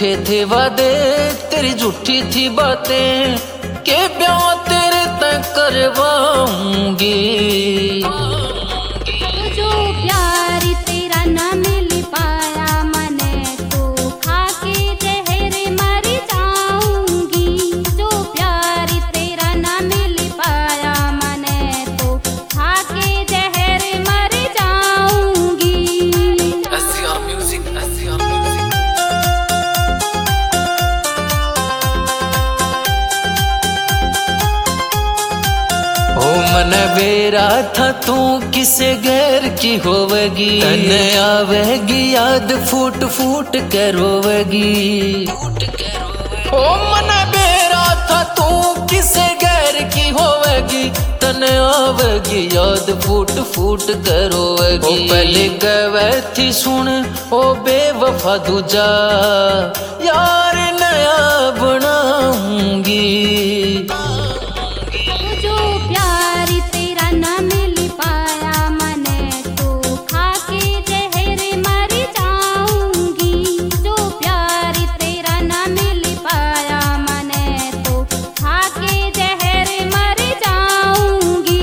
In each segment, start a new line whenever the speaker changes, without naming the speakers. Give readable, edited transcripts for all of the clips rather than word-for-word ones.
झूठे थे वादे तेरी झूठी थी बातें, के ब्याह तेरे तक करवाऊंगी।
जो प्यार तेरा ना मिल पाया मने तो खाके जहर मर जाऊंगी। जो प्यार तेरा ना मिल पाया मने तो खाके जहर मर जाऊंगी।
SCR music, SCR music. ओ मन बेरा था तू किसे गैर की होवेगी, तने आवेगी याद फूट फूट के रोवेगी। ओ मन बेरा था तू किसे गैर की होवेगी, तने आवेगी याद फूट फूट के रोवेगी। ओ पहले कहवे थी सुन ओ बेवफा दूजा, यार नया बनाऊंगी।
जो प्यार तेरा ना मिल पाया मने तो खाके जहर मर जाऊंगी। जो प्यार तेरा ना मिल पाया मने तो खाके जहर मर जाऊंगी।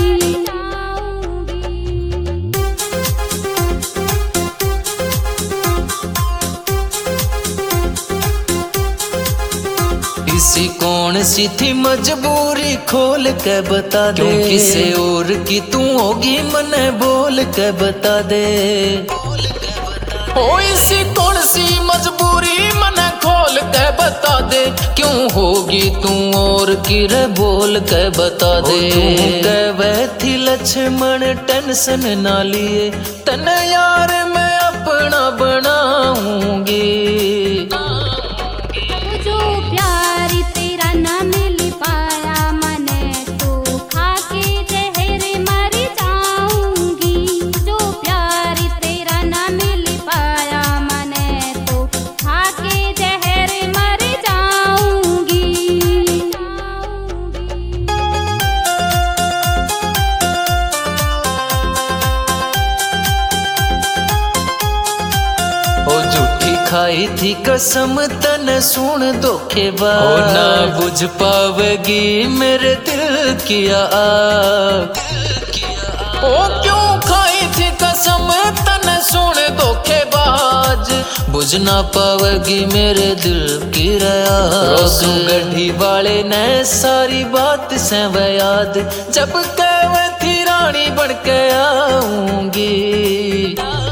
किसी कौन सी थी मजबूरी खोल के बता दे, क्यों किसे और की तू होगी मने बोल के बता दे। ओ इसी कौन सी मजबूरी मने खोल के बता दे, क्यों होगी तू और की रे बोल के बता दे। कहवे थी लक्ष्मण टेंशन ना लिए, तने यार मैं अपना बनाऊंगी।
जो प्यार तेरा ना मिल पाया मने तो खाके जहर मर जाऊंगी। जो प्यार तेरा ना मिल पाया मने तो खाके जहर मर जाऊंगी।
ओ झूठी खाई थी कसम तन सुन धोखेबाज, ओ ना बुझ पावेगी मेरे दिल की आग। ओ क्यों खाई थी कसम तन सुन धोखेबाज, बुझ ना पावेगी मेरे दिल की आग। रोसू गढ़ी वाले ने सारी बात से वह याद, जब कहवे थी रानी बन के आऊंगी।